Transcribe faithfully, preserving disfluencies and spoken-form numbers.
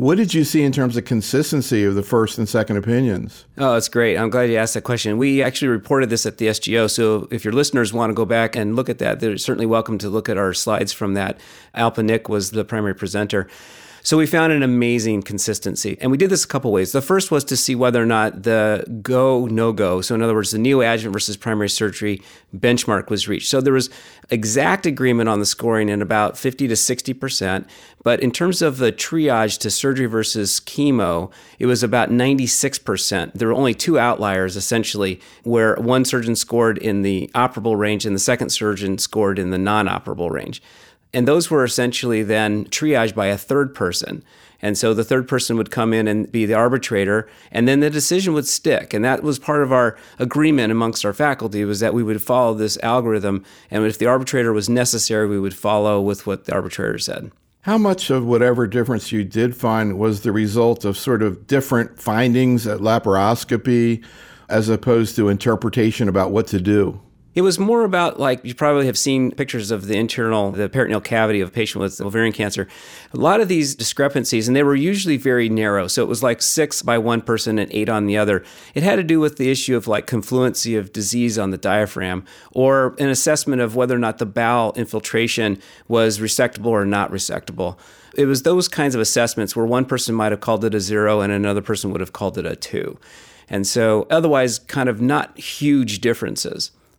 What did you see in terms of consistency of the first and second opinions? Oh, that's great. I'm glad you asked that question. We actually reported this at the S G O, so if your listeners want to go back and look at that, they're certainly welcome to look at our slides from that. Alpa Nick was the primary presenter. So we found an amazing consistency. And we did this a couple ways. The first was to see whether or not the go, no-go, so in other words, the neoadjuvant versus primary surgery benchmark was reached. So there was exact agreement on the scoring in about fifty to sixty percent. But in terms of the triage to surgery versus chemo, it was about ninety-six percent. There were only two outliers, essentially, where one surgeon scored in the operable range and the second surgeon scored in the non-operable range. And those were essentially then triaged by a third person. And so the third person would come in and be the arbitrator, and then the decision would stick. And that was part of our agreement amongst our faculty, was that we would follow this algorithm. And if the arbitrator was necessary, we would follow with what the arbitrator said. How much of whatever difference you did find was the result of sort of different findings at laparoscopy as opposed to interpretation about what to do? It was more about, like, you probably have seen pictures of the internal, the peritoneal cavity of a patient with ovarian cancer. A lot of these discrepancies, and they were usually very narrow. So it was like six by one person and eight on the other. It had to do with the issue of like confluency of disease on the diaphragm, or an assessment of whether or not the bowel infiltration was resectable or not resectable. It was those kinds of assessments where one person might have called it a zero and another person would have called it a two. And so otherwise kind of not huge differences.